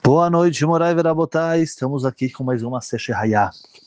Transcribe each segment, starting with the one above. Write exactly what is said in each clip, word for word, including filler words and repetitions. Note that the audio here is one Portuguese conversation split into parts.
Boa noite, Morai Verabotai. Estamos aqui com mais uma Seche Hayá.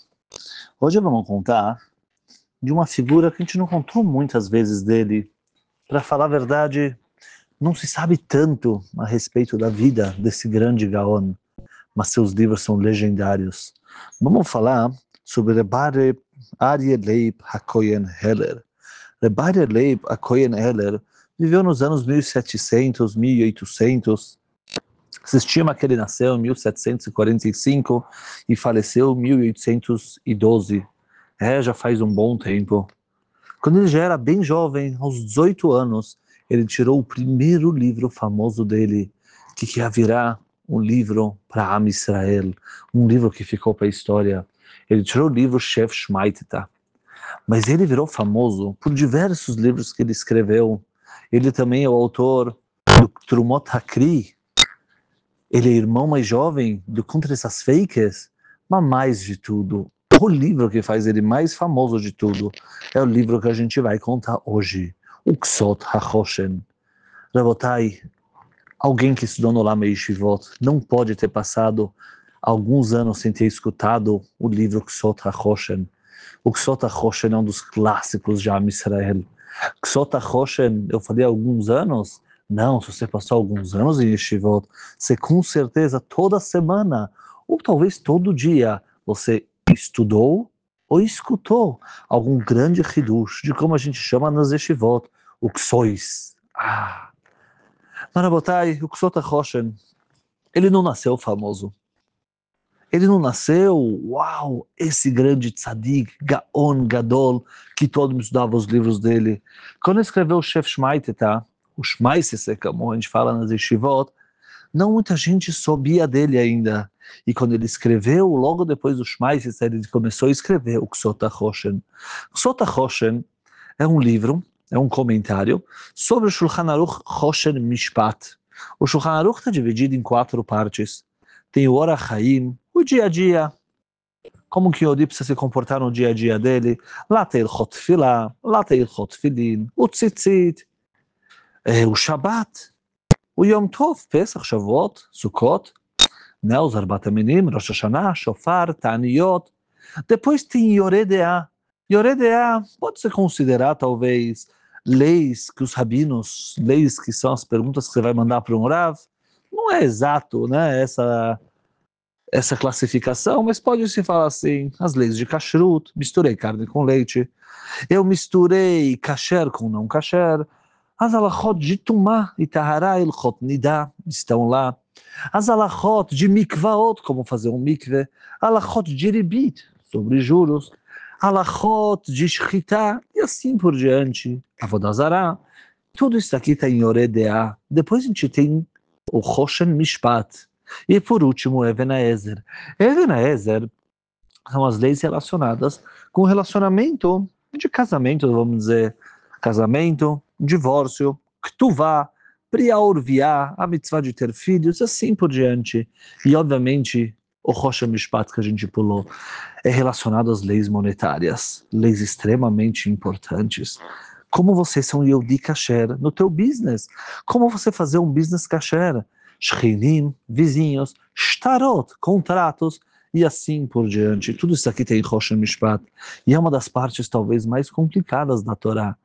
Hoje vamos contar de uma figura que a gente não contou muitas vezes dele. Para falar a verdade, não se sabe tanto a respeito da vida desse grande Gaon, mas seus livros são legendários. Vamos falar sobre Rebbe Aryeh Leib HaKohen Heller. Rebbe Aryeh Leib HaKohen Heller viveu nos anos mil e setecentos, mil e oitocentos. Se estima que ele nasceu em mil setecentos e quarenta e cinco e faleceu em mil oitocentos e doze. É, já faz um bom tempo. Quando ele já era bem jovem, aos dezoito anos, ele tirou o primeiro livro famoso dele, que ia virar um livro para Am Israel, um livro que ficou para a história. Ele tirou o livro Chef Shmaitita. Mas ele virou famoso por diversos livros que ele escreveu. Ele também é o autor do Trumot HaKri. Ele é irmão mais jovem do Contra essas Fakes, mas mais de tudo, o livro que faz ele mais famoso de tudo é o livro que a gente vai contar hoje, o Ksot HaChoshen. Rabotai, alguém que estudou no Lama Yeshivot não pode ter passado alguns anos sem ter escutado o livro Ksot HaChoshen. O Ksot HaChoshen é um dos clássicos de Am Israel. Ksot HaChoshen, eu falei há alguns anos. Não, se você passou alguns anos em Yeshivot, você com certeza toda semana, ou talvez todo dia, você estudou ou escutou algum grande hidush de como a gente chama nas Yeshivot, o Ksois. Ah! Marabotai, o Ksot HaChoshen, ele não nasceu famoso. Ele não nasceu, uau, esse grande tzadik, Gaon, Gadol, que todo mundo estudava os livros dele. Quando ele escreveu o Chef Shmaitita, o Shmaisese, como a gente fala nas Yeshivot, não muita gente sabia dele ainda. E quando ele escreveu, logo depois do Shmaisese, ele começou a escrever o Ksot HaChoshen. Ksot HaChoshen é um livro, é um comentário sobre o Shulchan Aruch Choshen Mishpat. O Shulchan Aruch está dividido em quatro partes. Tem o Orach Chaim, o dia a dia, como que o Yodi precisa se comportar no dia a dia dele. Lá tem o Ilchot Tfilah, lá tem o Ilchot Tfilin, o Tzitzit, é, o Shabbat, o Yom Tov, Pesach, Shavuot, Sukkot, né, os Arbat Aminim, Rosh Hashanah, Shofar, Ta'aniyot. Depois tem Yoredea. Yoredea pode ser considerar talvez leis que os rabinos, leis que são as perguntas que você vai mandar para um Rav. Não é exato, né, essa... essa classificação, mas pode-se falar assim, as leis de kashrut, misturei carne com leite, eu misturei kasher com não kasher, as alachot de tumá e tahara ilchot nidá estão lá, as alachot de mikvaot, como fazer um mikve, alachot de ribit, sobre juros, alachot de shchita, e assim por diante, avodazará, tudo isso aqui está em Yoredea. Depois a gente tem o Choshen Mishpat. E por último, Even Haezer. Even Haezer são as leis relacionadas com o relacionamento de casamento, vamos dizer, casamento, divórcio, Ktuvá, Priá Urviá, a mitzvah de ter filhos, assim por diante. E obviamente, o Choshen Mishpat que a gente pulou é relacionado às leis monetárias, leis extremamente importantes. Como você ser um Yehudi kasher no teu business, como você fazer um business kasher, shchinim, vizinhos, shtarot, contratos, e assim por diante. Tudo isso aqui tem Choshen Mishpat, e é uma das partes talvez mais complicadas da Torá.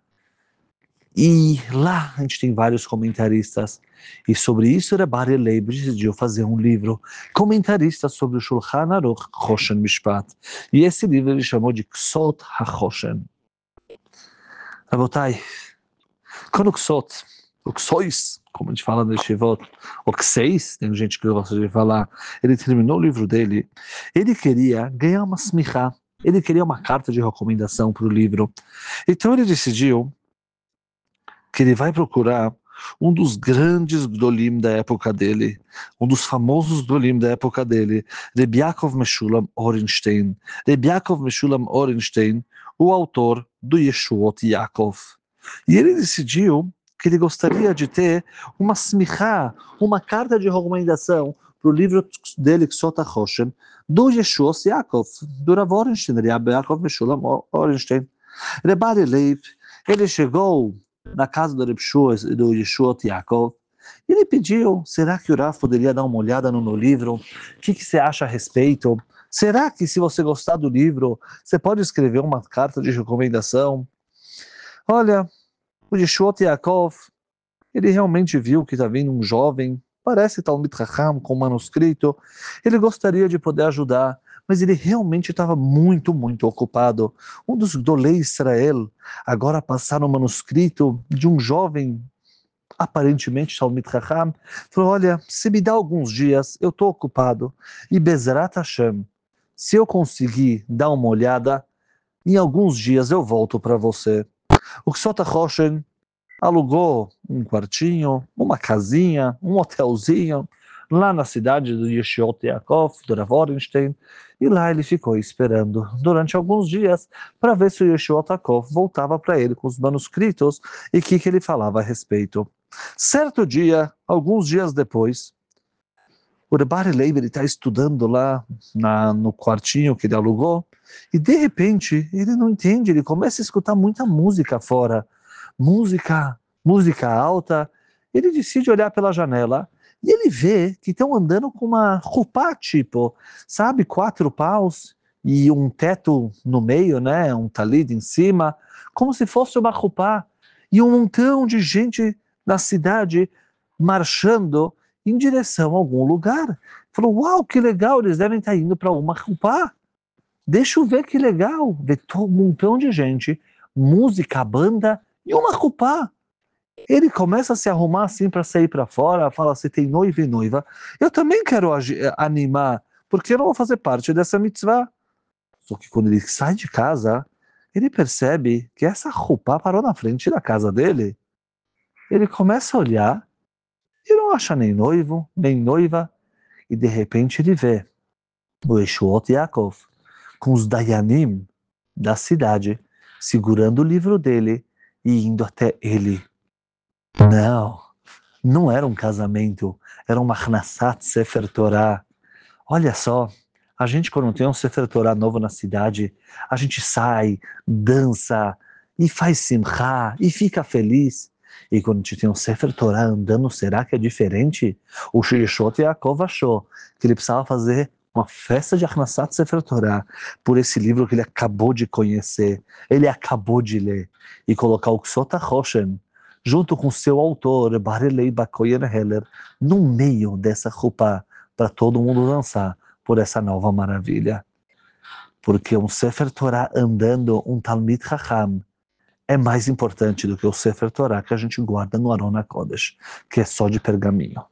E lá a gente tem vários comentaristas, e sobre isso Rebbe Aryeh Leib decidiu fazer um livro, comentarista sobre o Shulchan Aruch Choshen Mishpat, e esse livro ele chamou de Ksot HaChoshen. Rabotai, quando o Ksot, o Ksois, como a gente fala no Yeshivot, o Kseis, tem gente que gosta de falar, ele terminou o livro dele, ele queria ganhar uma smichá, ele queria uma carta de recomendação para o livro. Então ele decidiu que ele vai procurar um dos grandes Gdolim da época dele, um dos famosos Gdolim da época dele, Rebbe Yaakov Meshulam Orenstein. Rebbe Yaakov Meshulam Orenstein, o autor do Yeshuot Yaakov. E ele decidiu que ele gostaria de ter uma smichá, uma carta de recomendação para o livro dele, Ksot HaChoshen, do Yeshuot Yaakov, do Rav Orenstein, Rebbe Yaakov Meshulam Orenstein. Rebbe Aryeh Leib, ele chegou na casa do Rebbe do Yeshuot Yaakov, Ele pediu, será que o Rav poderia dar uma olhada no meu livro? O que, que você acha a respeito? Será que se você gostar do livro, você pode escrever uma carta de recomendação? Olha, o Yeshuot Yaakov, ele realmente viu que está vindo um jovem, parece Talmid Chacham, com manuscrito. Ele gostaria de poder ajudar, mas ele realmente estava muito, muito ocupado. Um dos Gdolei Israel, agora passaram o manuscrito de um jovem, aparentemente Talmid Chacham, falou, olha, se me dá alguns dias, eu estou ocupado, e Bezrat Hashem, se eu conseguir dar uma olhada, em alguns dias eu volto para você. O Ksota Roshen alugou um quartinho, uma casinha, um hotelzinho, lá na cidade do Yeshiot Yaakov, do Rav Orenstein, e lá ele ficou esperando durante alguns dias para ver se o Yeshiot Yaakov voltava para ele com os manuscritos e o que, que ele falava a respeito. Certo dia, alguns dias depois, o Rebbe Leib está estudando lá na, no quartinho que ele alugou, e de repente ele não entende, ele começa a escutar muita música fora, música, música alta. Ele decide olhar pela janela e ele vê que estão andando com uma roupa tipo, sabe, quatro paus e um teto no meio, né, um talid em cima, como se fosse uma roupa, e um montão de gente na cidade marchando em direção a algum lugar. Falou, uau, que legal, eles devem estar indo para uma roupa. Deixa eu ver que legal, ver um montão de gente, música, banda e uma roupa. Ele começa a se arrumar assim para sair para fora, fala assim, tem noivo e noiva. Eu também quero animar, porque eu não vou fazer parte dessa mitzvah. Só que quando ele sai de casa, ele percebe que essa roupa parou na frente da casa dele. Ele começa a olhar e não acha nem noivo, nem noiva. E de repente ele vê o Yeshuot Yaakov com os Dayanim da cidade, segurando o livro dele e indo até ele. Não, não era um casamento, era uma Achnasat Sefer Torah. Olha só, a gente quando tem um Sefer Torah novo na cidade, a gente sai, dança, e faz simcha, e fica feliz. E quando a gente tem um Sefer Torah andando, será que é diferente? O Yeshuot Yaakov achou que ele precisava fazer uma festa de Achnasat Sefer Torah por esse livro que ele acabou de conhecer, ele acabou de ler, e colocar o Ksota Roshen junto com seu autor, Barelei Bakoyen Heller, no meio dessa roupa, para todo mundo dançar por essa nova maravilha. Porque um Sefer Torah andando, um Talmid Chacham, é mais importante do que o Sefer Torah que a gente guarda no Aron HaKodesh, que é só de pergaminho.